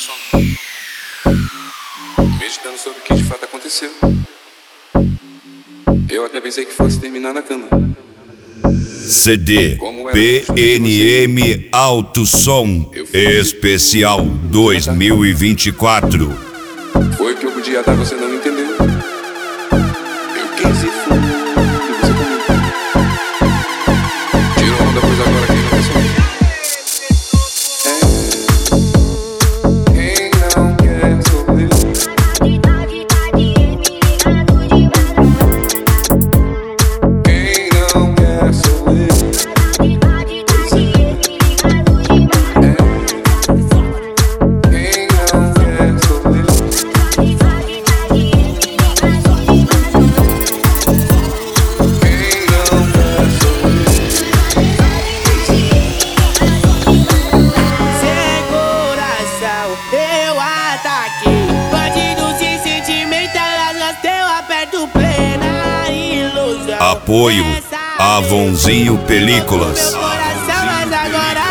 Meditando sobre o que de fato aconteceu, eu até pensei que fosse terminar na cama. CD PNM Alto Som Especial 2024. Foi o que eu podia dar, você não entendeu. Eu quis e fui, e você comigo. Tirou onda, pois agora quem não quer sumir. Quem não quer sofrer. Quem não quer sofrer. Eu ataquei bandido sem sentimento, elas gasteu, aperto plena ilusão. Apoio Avonzinho Películas. Meu coração, mas agora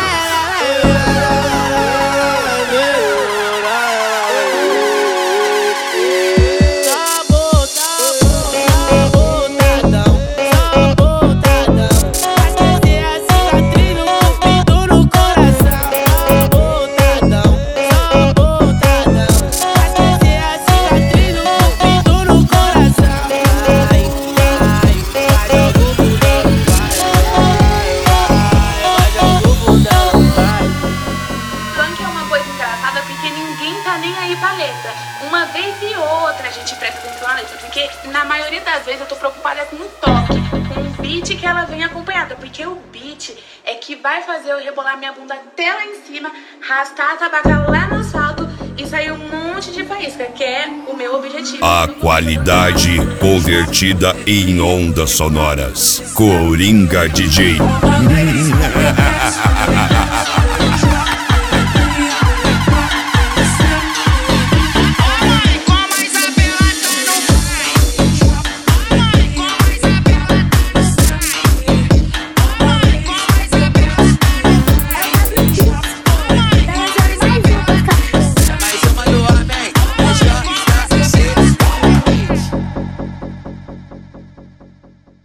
nem aí pra letra. Uma vez e outra a gente presta atenção na letra, porque na maioria das vezes eu tô preocupada com o toque, com o beat que ela vem acompanhada, porque o beat é que vai fazer eu rebolar minha bunda até lá em cima, arrastar a tabaca lá no salto e sair um monte de faísca, que é o meu objetivo. A qualidade convertida em ondas sonoras. Coringa DJ.